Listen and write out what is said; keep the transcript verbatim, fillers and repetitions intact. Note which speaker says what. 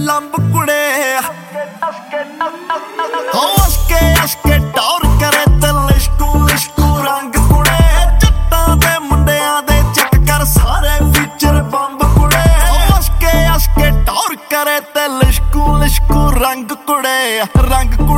Speaker 1: लंब कुड़े हो अशके अशके टौर करे ते लिशकू लिशकू रंग कुड़े जट्टां दे मुंडियां दे चेक कर सारे फीचर बंब कुड़े हो अशके अशके टौर करे ते लिशकू लिशकू रंग कुड़े रंग